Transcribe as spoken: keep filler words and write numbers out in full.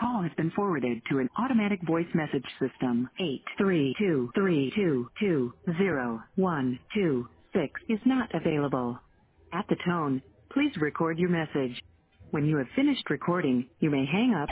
call has been forwarded to an automatic voice message system. eight three two three two two zero one two six is not available. At the tone, please record your message. When you have finished recording, you may hang up